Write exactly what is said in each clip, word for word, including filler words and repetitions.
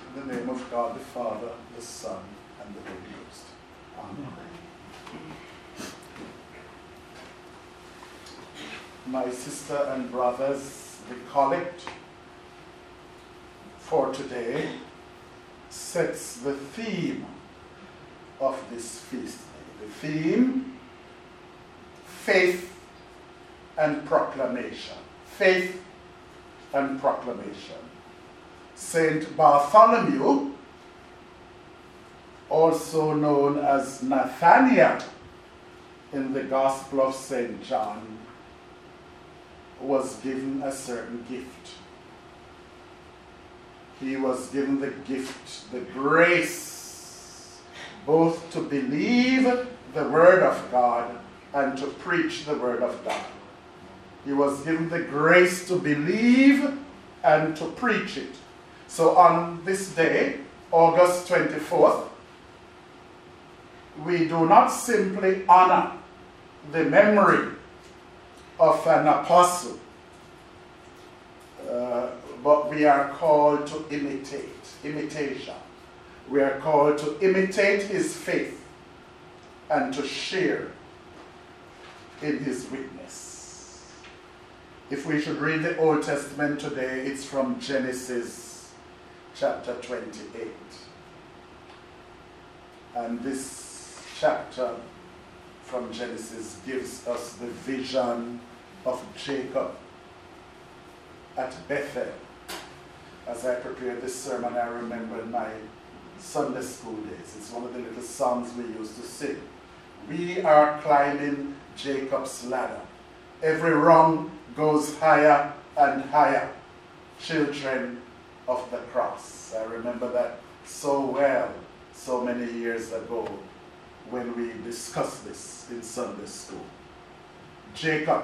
In the name of God the Father, the Son, and the Holy Ghost. Amen. My sister and brothers, the collect for today sets the theme of this feast day. The theme, faith and proclamation. Faith and proclamation. Saint Bartholomew, also known as Nathaniel in the Gospel of Saint John, was given a certain gift. He was given the gift, the grace, both to believe the Word of God and to preach the Word of God. He was given the grace to believe and to preach it. So on this day, August twenty-fourth, we do not simply honor the memory of an apostle, uh, but we are called to imitate, imitation. We are called to imitate his faith and to share in his witness. If we should read the Old Testament today, it's from Genesis chapter twenty-eight. And this chapter from Genesis gives us the vision of Jacob at Bethel. As I prepared this sermon, I remembered my Sunday school days. It's one of the little songs we used to sing. We are climbing Jacob's ladder. Every rung goes higher and higher. Children of the cross. I remember that so well, so many years ago when we discussed this in Sunday school. Jacob,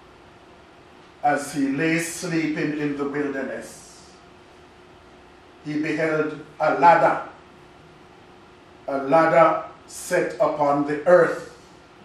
as he lay sleeping in the wilderness, he beheld a ladder, a ladder set upon the earth.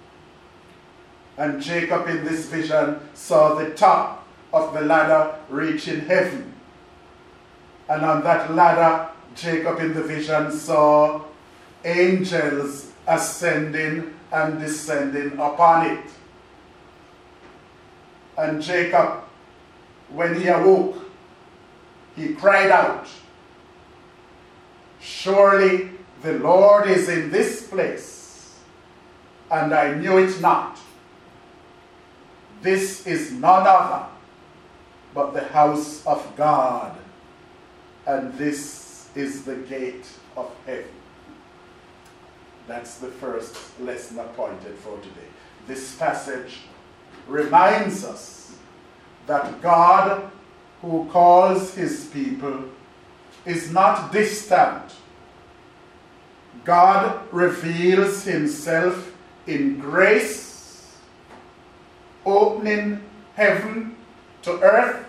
And Jacob in this vision saw the top of the ladder reaching heaven. And on that ladder, Jacob in the vision saw angels ascending and descending upon it. And Jacob, when he awoke, he cried out, "Surely the Lord is in this place, and I knew it not. This is none other but the house of God, and this is the gate of heaven." That's the first lesson appointed for today. This passage reminds us that God, who calls his people, is not distant. God reveals himself in grace, opening heaven to earth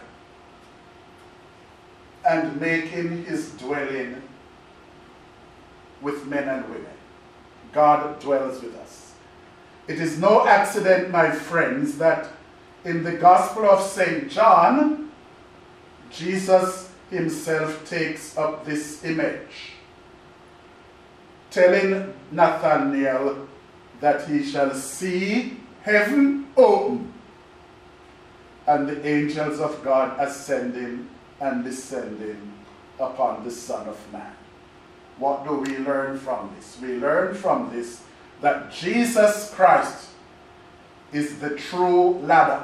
and making his dwelling with men and women. God dwells with us. It is no accident, my friends, that in the Gospel of Saint John, Jesus himself takes up this image, telling Nathanael that he shall see heaven open and the angels of God ascending and descending upon the Son of Man. What do we learn from this? We learn from this that Jesus Christ is the true ladder.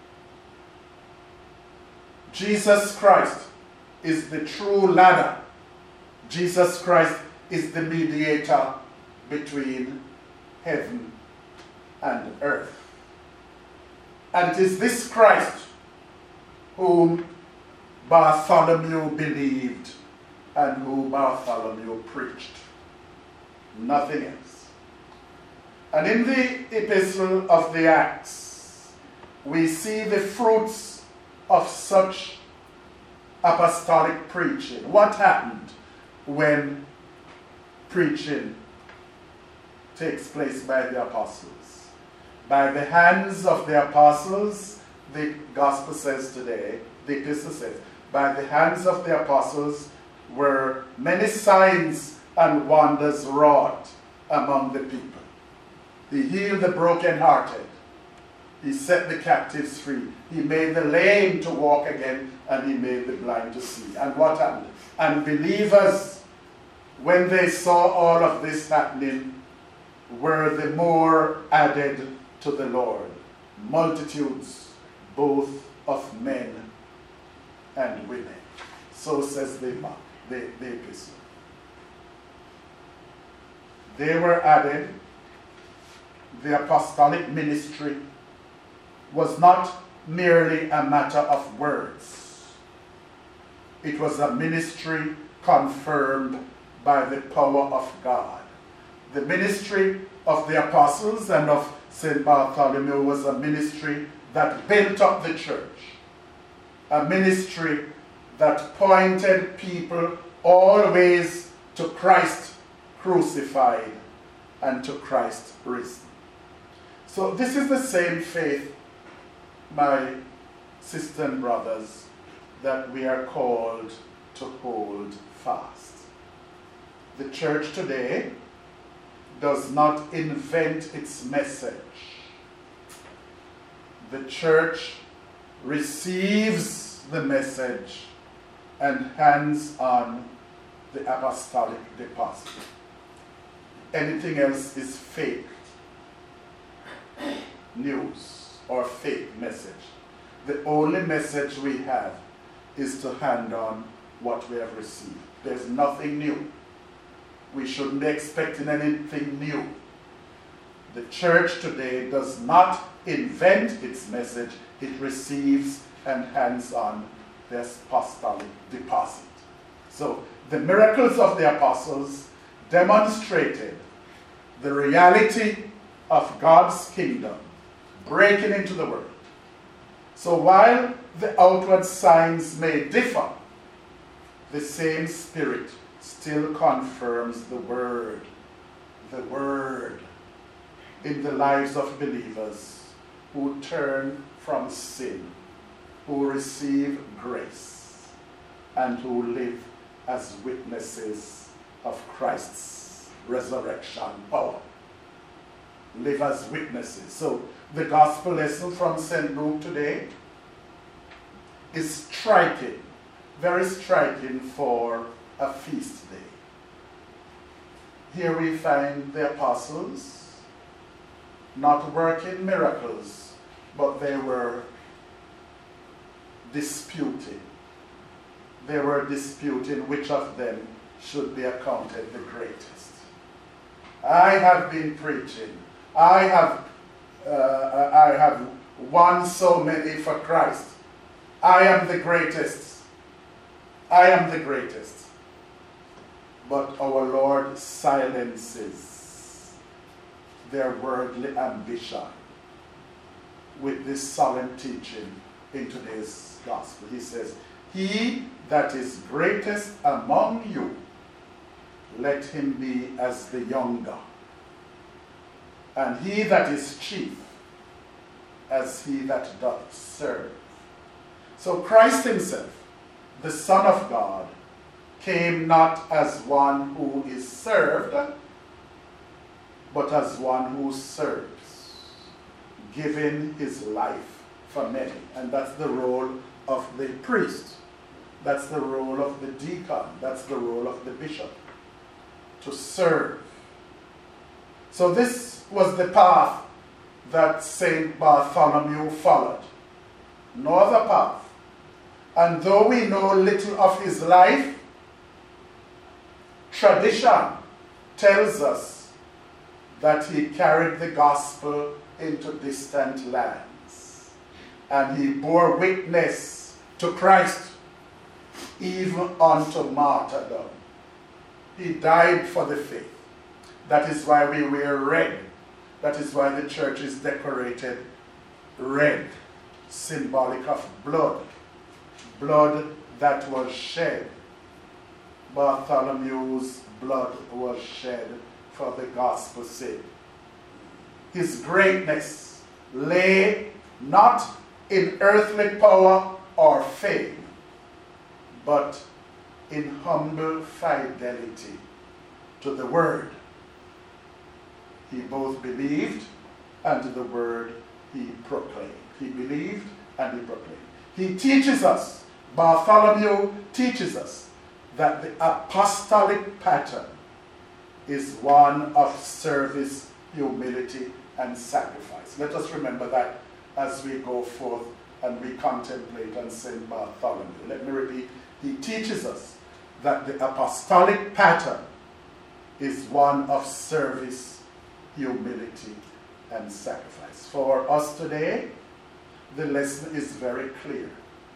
Jesus Christ is the true ladder. Jesus Christ is the mediator between heaven and earth. And it is this Christ whom Bartholomew believed and who Bartholomew preached. Nothing else. And in the epistle of the Acts, we see the fruits of such apostolic preaching. What happened when preaching takes place by the apostles? By the hands of the apostles, the gospel says today, the epistle says, by the hands of the apostles were many signs and wonders wrought among the people. He healed the brokenhearted. He set the captives free. He made the lame to walk again, and he made the blind to see. And what happened? And believers, when they saw all of this happening, were the more added to the Lord. Multitudes, both of men and women. So says the, the, the epistle. They were added. The apostolic ministry was not merely a matter of words. It was a ministry confirmed by the power of God. The ministry of the apostles and of Saint Bartholomew was a ministry that built up the church. A ministry that pointed people always to Christ crucified and to Christ risen. So this is the same faith, my sisters and brothers, that we are called to hold fast. The church today does not invent its message. The church receives the message and hands on the apostolic deposit. Anything else is fake news or fake message. The only message we have is to hand on what we have received. There's nothing new. We shouldn't be expecting anything new. The church today does not invent its message. It receives and hands on the apostolic deposit. So the miracles of the apostles demonstrated the reality of God's kingdom breaking into the world. So while the outward signs may differ, the same Spirit still confirms the word, the word in the lives of believers who turn from sin, who receive grace, and who live as witnesses of Christ's resurrection power. Live as witnesses. So the gospel lesson from Saint Luke today is striking, very striking for a feast day. Here we find the apostles not working miracles, but they were disputing. They were disputing which of them should be accounted the greatest. I have been preaching. I have, uh, I have won so many for Christ. I am the greatest. I am the greatest. But our Lord silences their worldly ambition with this solemn teaching in today's gospel. He says, "He that is greatest among you, let him be as the younger, and he that is chief, as he that doth serve." So Christ himself, the Son of God, came not as one who is served, but as one who serves, giving his life for many. And that's the role of the priest. That's the role of the deacon. That's the role of the bishop, to serve. So this was the path that Saint Bartholomew followed. No other path. And though we know little of his life, tradition tells us that he carried the gospel into distant lands. And he bore witness to Christ, even unto martyrdom. He died for the faith. That is why we wear red. That is why the church is decorated red, symbolic of blood. Blood that was shed. Bartholomew's blood was shed for the gospel's sake. His greatness lay not in earthly power or fame, but in humble fidelity to the word. He both believed and the word he proclaimed. He believed and he proclaimed. He teaches us, Bartholomew teaches us, that the apostolic pattern is one of service, humility, and sacrifice. Let us remember that as we go forth and we contemplate on Saint Bartholomew. Let me repeat, he teaches us that the apostolic pattern is one of service, humility, and sacrifice. For us today, the lesson is very clear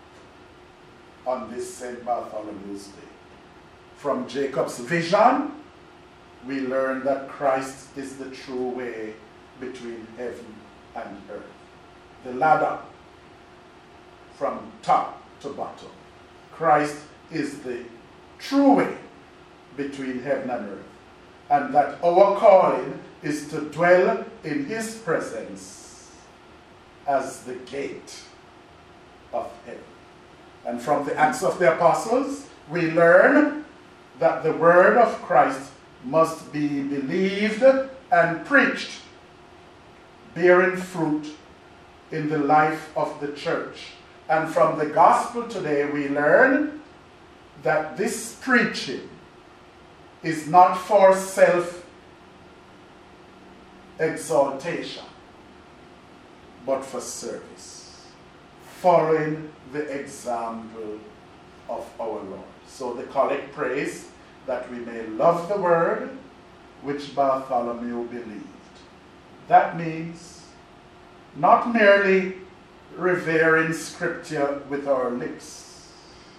on this Saint Bartholomew's Day. From Jacob's vision, we learn that Christ is the true way between heaven and earth. The ladder from top to bottom. Christ is the true way between heaven and earth. And that our calling is to dwell in his presence as the gate of heaven. And from the Acts of the Apostles, we learn that the word of Christ must be believed and preached, bearing fruit in the life of the church. And from the gospel today, we learn that this preaching is not for self-exaltation, but for service, following the example of our Lord. So the collect prays that we may love the word which Bartholomew believed. That means not merely revering scripture with our lips,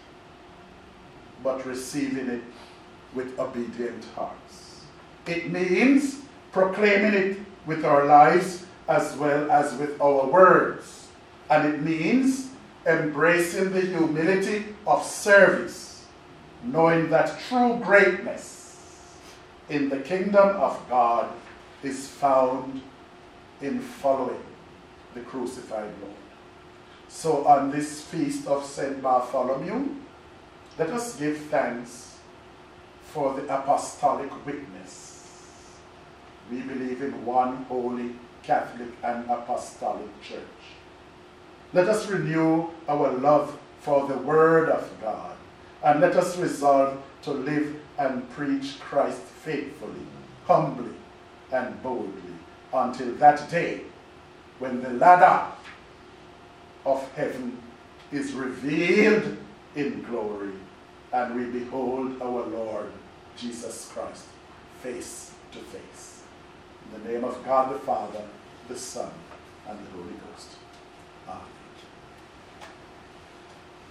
but receiving it with obedient hearts. It means proclaiming it with our lives as well as with our words. And it means embracing the humility of service, knowing that true greatness in the kingdom of God is found in following the crucified Lord. So on this feast of Saint Bartholomew, let us give thanks for the apostolic witness. We believe in one holy, Catholic, and apostolic church. Let us renew our love for the word of God, and let us resolve to live and preach Christ faithfully, humbly, and boldly until that day when the ladder of heaven is revealed in glory and we behold our Lord Jesus Christ face to face. In the name of God the Father, the Son, and the Holy Ghost.